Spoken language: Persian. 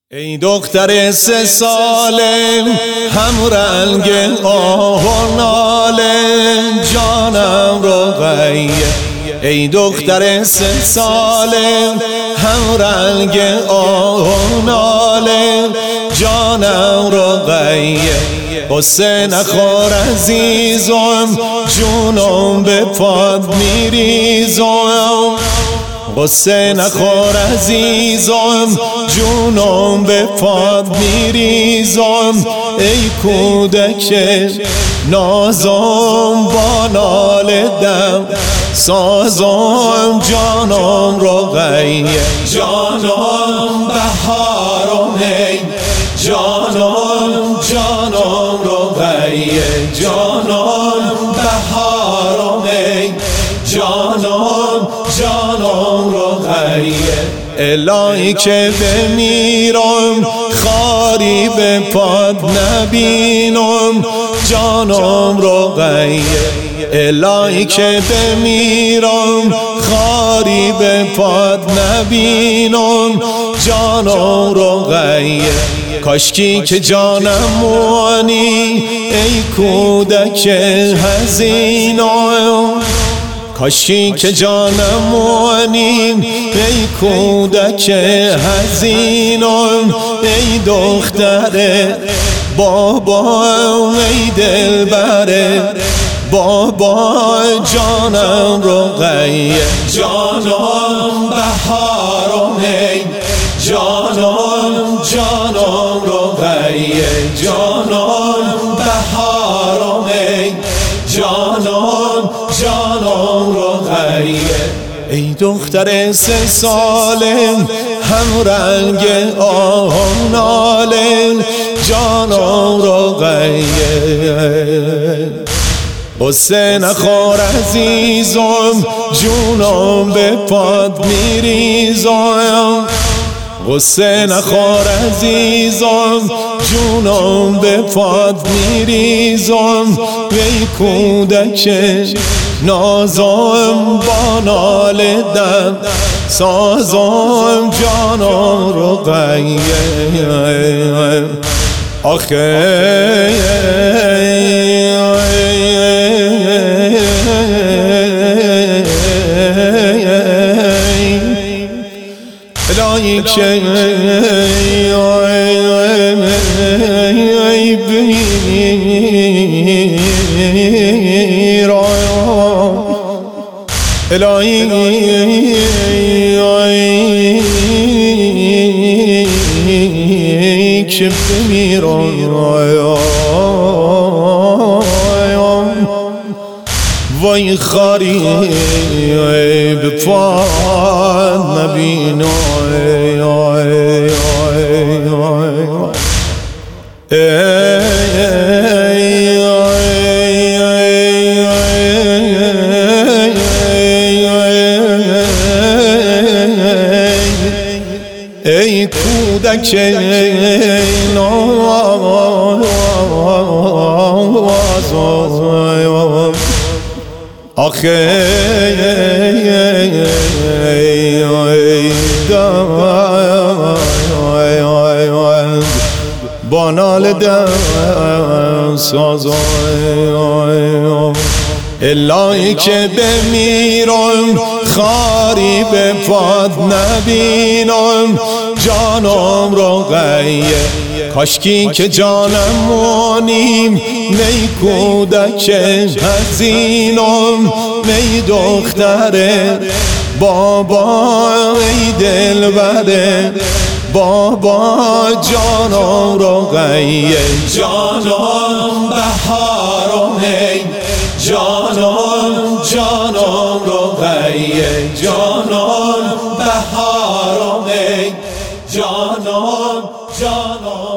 ای دختر 3 ساله هم رنگ آه و ناله جانم رو غیه. ای دختر 3 ساله هم رنگ آه و ناله جانم رو غیه. قصه نخور عزیزم جونم به پاد میریزم. قصه نخور عزیزم جونم به پاد میریزم. ای کودک نازم با ناله دم سازم جانم رو غیه. جانم بهارم ای جانم جانم رو غیه. جانم بهارم ای جانم جانم رو غیه. الهی که بمیرم خاری به پاد نبینم جانم رو غیه. الهی که بمیرم خاری به پاد نبینم جانم رو غیه. کاشکی که جانم موانی ای کودک حزینم. کاشکی که جانم موانی ای کودک حزینم. ای دختر بابا ای دلبر بابا جانم رو غیه. جانم بهارم ای جانم جانم رو غیه. جانم بهارم ای جانم جانم رو غیه. ای دختر 3 ساله هم رنگ آه و ناله جانم رو غیه. قصه نخور عزیزم جونم به پاد میریزم. قصه نخور عزیزم جونم به پاد میریزم. ای کودک نازم با ناله دم سازم جانم رو غیه. آخه الهی که الهی که بمیرم وای خاری به پاد نبینم. ای کودک نازم آخه با ناله دم سازم. الهی که بمیرم خاری به پاد نبینم جانم رو غیه. کاشکی که جانم موانیم می کودک حزینم. می دختر بابا ای دلبر بابا جانم رو غیه. جانم بهارم ای جانم جانم رو غیه. جانم بهارم ای جانم جانم